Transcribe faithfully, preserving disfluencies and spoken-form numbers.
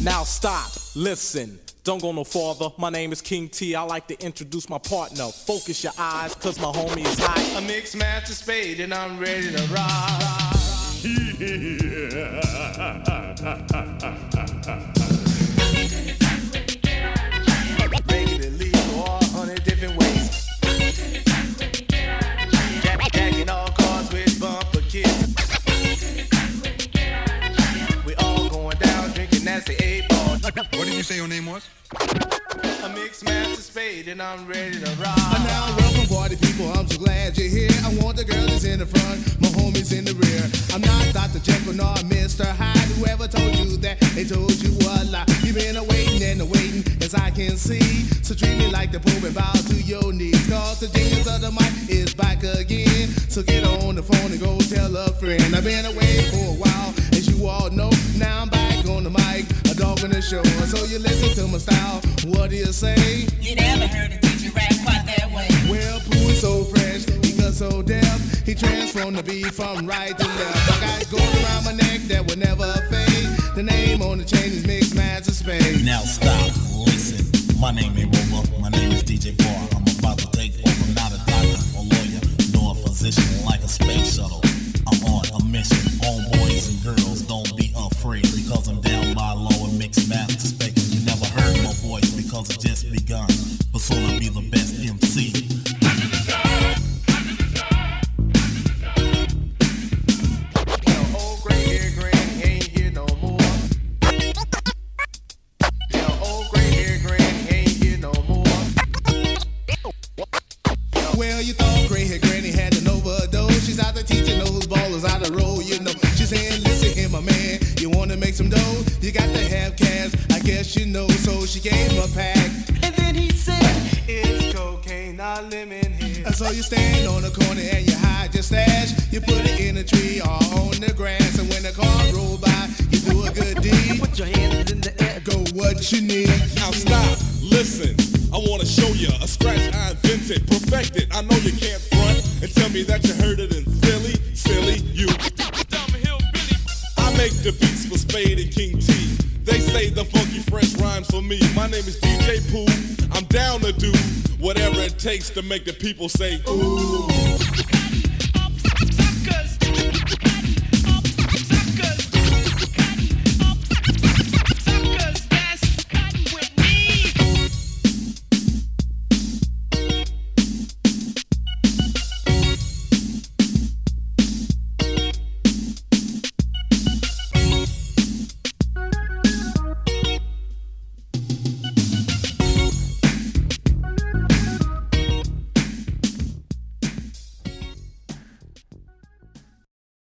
Now stop, listen, don't go no farther. My name is King T, I like to introduce my partner. Focus your eyes, cause my homie is high. A mixed master spade and I'm ready to rock. Make it illegal all a hundred different ways. Jack, jacking all cars with bumper kids. We all going down drinking, that's the eight ball. What did you say your name was? A mixed master spade and I'm ready to rock. And now welcome party people, I'm so glad you're here. I want the girl that's in the front, my homies in the rear. I'm not Doctor Jekyll nor Mister Hyde. Whoever told you that, they told you a lie. You've been a-waiting and a-waiting, as I can see. So treat me like the Pope and bow to your knees. Cause the genius of the mic is back again. So get on the phone and go tell a friend. I've been away for a while, as you all know. Now I'm back on the mic, a dog in the show. So you listen to my style, what do you say? You never heard a teacher rap quite that way. Well, Pooh is so fresh, he got so deaf. He transformed the beat from right to left. I got gold around my neck that will never fade. The name on the chain is Mixed Master Spade. Now stop, listen. My name ain't Rover, my name is D J four. I'm about to take over, not a doctor or lawyer, nor a physician like a space shuttle. I'm on a mission. All boys and girls, don't be afraid, because I'm down by low and Mixed Master Spade. You never heard my voice because it just begun, but soon I'll be the best M C. Well, you thought gray hair granny had an overdose. She's out there teaching those ballers how to roll, you know. She's saying, listen here, my man, you wanna make some dough? You got to have cash, I guess you know. So she gave him a pack, And then he said, it's cocaine, not lemon here. and so you stand on the corner and you hide your stash. You put it in a tree or on the grass, and when the car roll by, you do a good deed. Put your hands in the air. Go what you need. Now stop, listen, I wanna show you a scratch I invented, perfected. I know you can't front and tell me that you heard it in Philly, silly you. I make the beats for Spade and King T. They say the funky French rhymes for me. My name is D J Pooh. I'm down to do whatever it takes to make the people say ooh.